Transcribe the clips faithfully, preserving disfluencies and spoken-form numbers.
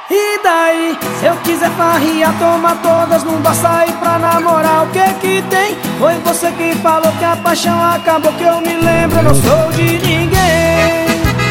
E daí, se eu quiser farria, toma todas, não vai sair pra namorar. O que que tem? Foi você quem falou que a paixão acabou, que eu me lembro, eu não sou de ninguém.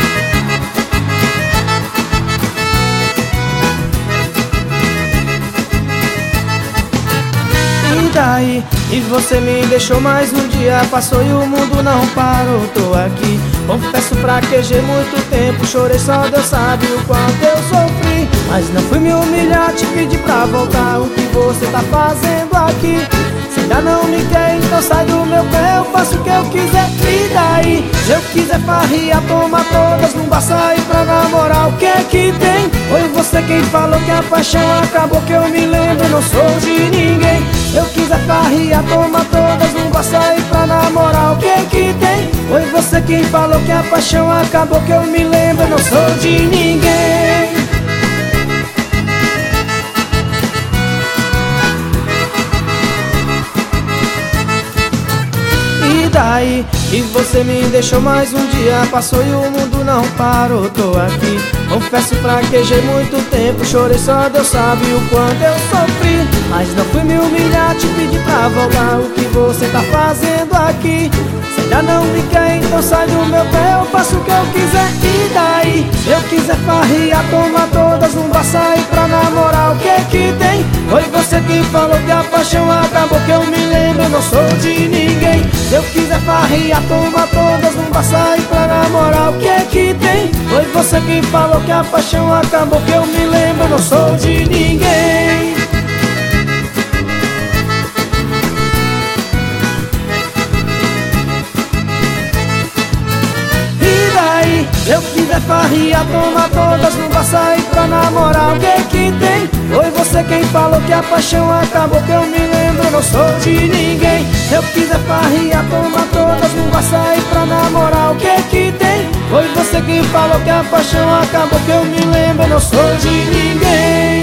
E daí, e você me deixou mais um dia, passou e o mundo não parou, tô aqui. Confesso, fraquejei muito tempo, chorei, só Deus sabe o quanto eu sofri. Mas não fui me humilhar, te pedir pra voltar, o que você tá fazendo aqui? Se ainda não me quer, então sai do meu pé, eu faço o que eu quiser. E daí, se eu quiser farria, toma todas, não vai sair pra namorar. O que é que tem? Foi você quem falou que a paixão acabou, que eu me lembro, não sou de ninguém. Se eu quiser farria, toma todas, não vai sair pra namorar. O que é que tem? Foi você quem falou que a paixão acabou, que eu me lembro, não sou de ninguém. E daí, e você me deixou mais um dia, passou e o mundo não parou, tô aqui. Confesso, fraquejei muito tempo, chorei, só Deus sabe o quanto eu sofri. Mas não fui me humilhar, te pedir pra voltar, o que você tá fazendo aqui? Se ainda não me quer, então sai do meu pé, eu faço o que eu quiser. E daí, se eu quiser farria, toma todas, não vai sair pra namorar. O que é que tem? Foi você quem falou que a paixão acabou, que eu me lembro, eu não sou de ninguém. Se eu quiser farria, toma todas, não vai sair pra namorar. O que é que tem? Foi você quem falou que a paixão acabou, que eu me lembro, eu não sou de ninguém. E daí, se eu quiser farria, toma todas, não vai sair pra namorar. O que é que tem? Foi você quem falou que a paixão acabou, que eu me lembro, eu não sou de ninguém. Se eu quiser farria, toma todas, não vai sair pra namorar. O que é que tem? Foi você quem falou que a paixão acabou, que eu me lembro, eu não sou de ninguém.